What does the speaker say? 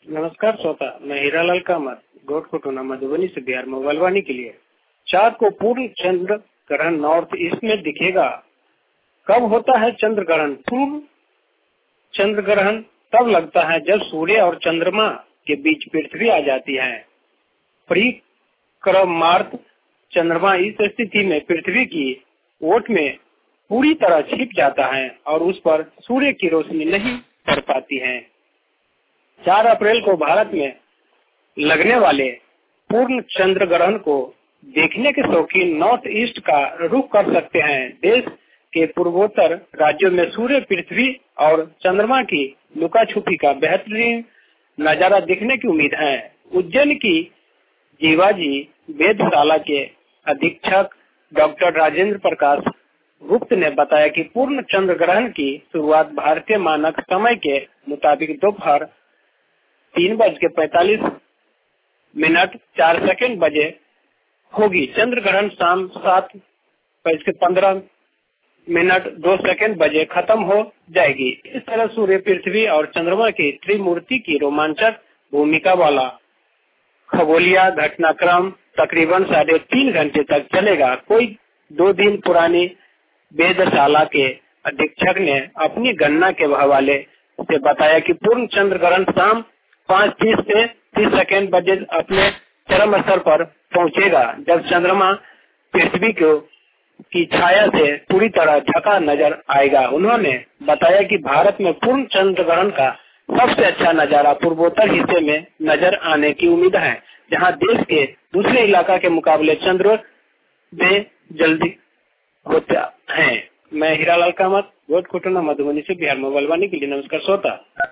नमस्कार श्रोता, मैं हीरालाल कामत गोट कोटोना मधुबनी से बिहार मोबाइल वाणी के लिए। चाँद को पूर्ण चंद्र ग्रहण नॉर्थ ईस्ट में दिखेगा। कब होता है चंद्र ग्रहण? पूर्ण चंद्र ग्रहण तब लगता है जब सूर्य और चंद्रमा के बीच पृथ्वी आ जाती है। परिक्रमार्थ चंद्रमा इस स्थिति में पृथ्वी की ओट में पूरी तरह छिप जाता है और उस पर सूर्य की रोशनी नहीं पड़ पाती है। 4 अप्रैल को भारत में लगने वाले पूर्ण चंद्र ग्रहण को देखने के शौकीन नॉर्थ ईस्ट का रुख कर सकते हैं। देश के पूर्वोत्तर राज्यों में सूर्य, पृथ्वी और चंद्रमा की लुका छुपी का बेहतरीन नजारा देखने की उम्मीद है। उज्जैन की जीवाजी वेधशाला के अधीक्षक डॉक्टर राजेंद्र प्रकाश गुप्त ने बताया कि पूर्ण चंद्र ग्रहण की शुरुआत भारतीय मानक समय के मुताबिक दोपहर 3:45 बजे होगी। चंद्र ग्रहण शाम 7:15 बजे खत्म हो जाएगी। इस तरह सूर्य, पृथ्वी और चंद्रमा की त्रिमूर्ति की रोमांचक भूमिका वाला खगोलीय घटनाक्रम तकरीबन 3.5 घंटे तक चलेगा। कोई 2 दिन पुरानी वेधशाला के अधीक्षक ने अपनी गणना के हवाले से बताया कि पूर्ण चंद्र ग्रहण शाम 5:30 से 30 बजे अपने चरम स्तर पर पहुंचेगा, जब चंद्रमा पृथ्वी की छाया से पूरी तरह ढका नजर आएगा। उन्होंने बताया कि भारत में पूर्ण चंद्र ग्रहण का सबसे अच्छा नजारा पूर्वोत्तर हिस्से में नजर आने की उम्मीद है, जहां देश के दूसरे इलाका के मुकाबले चंद्रोदय जल्दी होता है। मैं हीरालाल कामत गोट कोटोना मधुबनी से बिहार मोबाइल वाणी के लिए। नमस्कार श्रोता।